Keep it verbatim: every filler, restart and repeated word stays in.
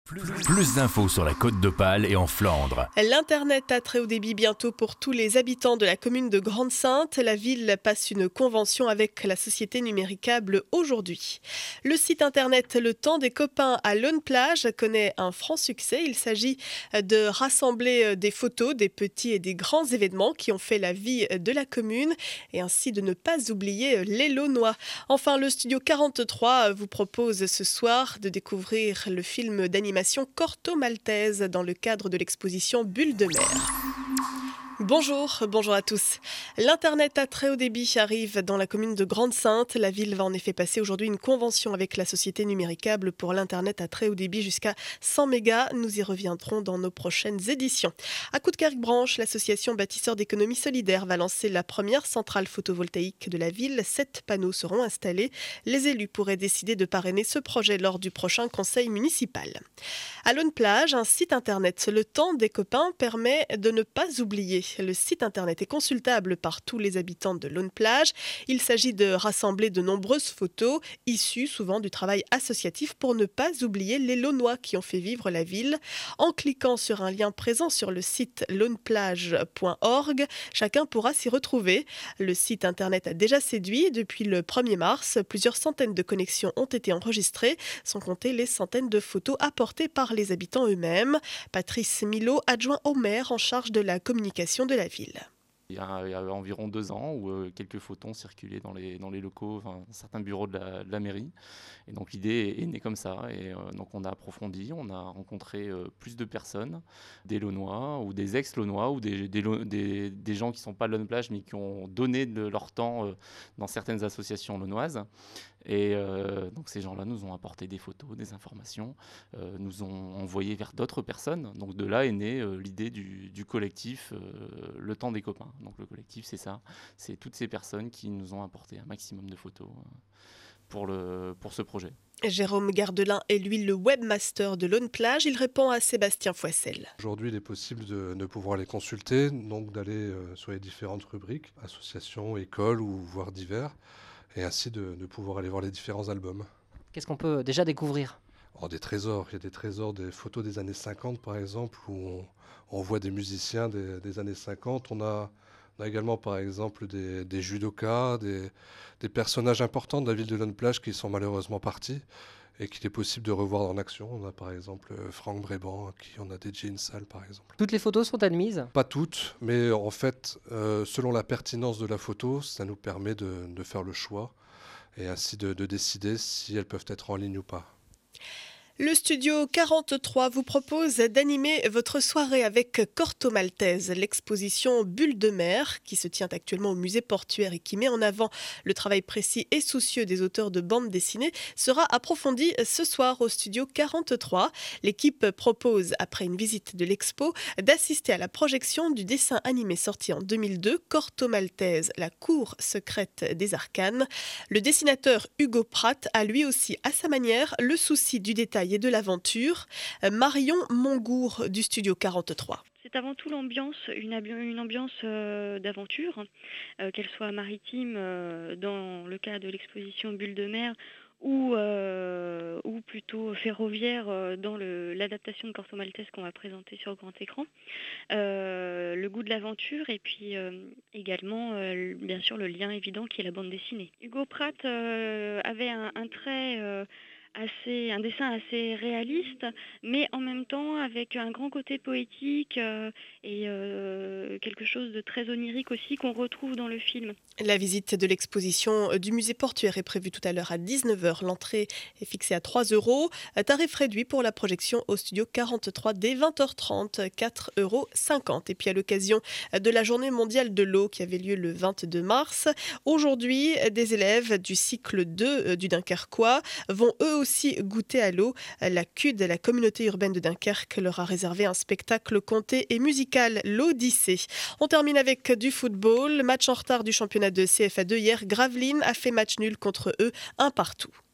Plus, plus d'infos sur la Côte d'Opale et en Flandre. L'Internet à très haut débit bientôt pour tous les habitants de la commune de Grande-Synthe. La ville passe une convention avec la société Numéricable aujourd'hui. Le site Internet Le Temps des Copains à Laune-Plage connaît un franc succès. Il s'agit de rassembler des photos des petits et des grands événements qui ont fait la vie de la commune et ainsi de ne pas oublier les Launois. Enfin, le Studio quarante-trois vous propose ce soir de découvrir le film d'animation Corto Maltese dans le cadre de l'exposition Bulles de mer. Bonjour, bonjour à tous. L'Internet à très haut débit arrive dans la commune de Grande-Synthe. La ville va en effet passer aujourd'hui une convention avec la société Numéricable pour l'Internet à très haut débit jusqu'à cent mégas. Nous y reviendrons dans nos prochaines éditions. À Coudekerque-Branche, l'association Bâtisseurs d'économie solidaire va lancer la première centrale photovoltaïque de la ville. Sept panneaux seront installés. Les élus pourraient décider de parrainer ce projet lors du prochain conseil municipal. À Laune-Plage, un site internet, Le Temps des Copains, permet de ne pas oublier. Le site internet est consultable par tous les habitants de Laune-Plage. Il s'agit de rassembler de nombreuses photos issues souvent du travail associatif pour ne pas oublier les Launois qui ont fait vivre la ville. En cliquant sur un lien présent sur le site launeplage point org, chacun pourra s'y retrouver. Le site internet a déjà séduit. Depuis le premier mars, plusieurs centaines de connexions ont été enregistrées, sans compter les centaines de photos apportées par les habitants eux-mêmes. Patrice Milot, adjoint au maire en charge de la communication de la ville. Il y, a, il y a environ deux ans où euh, quelques photos ont circulé dans les, dans les locaux, enfin, certains bureaux de la, de la mairie. Et donc l'idée est, est née comme ça. Et euh, donc on a approfondi, on a rencontré euh, plus de personnes, des Launois ou des ex-Launois ou des, des, des, des gens qui ne sont pas Laune-Plage mais qui ont donné de leur temps euh, dans certaines associations launoises. Et euh, donc ces gens-là nous ont apporté des photos, des informations, euh, nous ont envoyé vers d'autres personnes. Donc de là est née euh, l'idée du, du collectif euh, Le Temps des Copains. Donc le collectif, c'est ça, c'est toutes ces personnes qui nous ont apporté un maximum de photos euh, pour, le, pour ce projet. Jérôme Gardelin est lui le webmaster de Laune-Plage. Il répond à Sébastien Foissel. Aujourd'hui, il est possible de, de pouvoir les consulter, donc d'aller euh, sur les différentes rubriques, associations, écoles ou voire divers, et ainsi de, de pouvoir aller voir les différents albums. Qu'est-ce qu'on peut déjà découvrir ? Oh, des trésors, il y a des trésors, des photos des années cinquante par exemple, où on, on voit des musiciens des, des années cinquante. On a, on a également par exemple des, des judokas, des, des personnages importants de la ville de Laune-Plage qui sont malheureusement partis et qu'il est possible de revoir en action. On a par exemple Franck Bréban qui en a dédié une salle par exemple. Toutes les photos sont admises ? Pas toutes, mais en fait, euh, selon la pertinence de la photo, ça nous permet de, de faire le choix et ainsi de, de décider si elles peuvent être en ligne ou pas. Le Studio quarante-trois vous propose d'animer votre soirée avec Corto Maltese, l'exposition Bulles de mer qui se tient actuellement au musée portuaire et qui met en avant le travail précis et soucieux des auteurs de bandes dessinées sera approfondie ce soir au Studio quarante-trois. L'équipe propose, après une visite de l'expo, d'assister à la projection du dessin animé sorti en deux mille deux, Corto Maltese, la cour secrète des arcanes. Le dessinateur Hugo Pratt a lui aussi, à sa manière, le souci du détail et de l'aventure. Marion Mongour du Studio quarante-trois. C'est avant tout l'ambiance, une, une ambiance euh, d'aventure, euh, qu'elle soit maritime euh, dans le cas de l'exposition Bulles de mer ou, euh, ou plutôt ferroviaire euh, dans le, l'adaptation de Corto Maltese qu'on va présenter sur grand écran. Euh, le goût de l'aventure et puis euh, également euh, bien sûr le lien évident qui est la bande dessinée. Hugo Pratt euh, avait un, un trait... Euh, Assez, un dessin assez réaliste, mais en même temps avec un grand côté poétique euh, et euh, quelque chose de très onirique aussi qu'on retrouve dans le film. La visite de l'exposition du musée portuaire est prévue tout à l'heure à dix-neuf heures. L'entrée est fixée à trois euros. Tarif réduit pour la projection au Studio quarante-trois dès vingt heures trente, quatre euros cinquante. Et puis à l'occasion de la journée mondiale de l'eau qui avait lieu le vingt-deux mars, aujourd'hui, des élèves du cycle deux du Dunkerquois vont eux aussi aussi goûter à l'eau. La C U D, la communauté urbaine de Dunkerque, leur a réservé un spectacle conté et musical, l'Odyssée. On termine avec du football. Match en retard du championnat de C F A deux hier. Gravelines a fait match nul contre eux, un partout.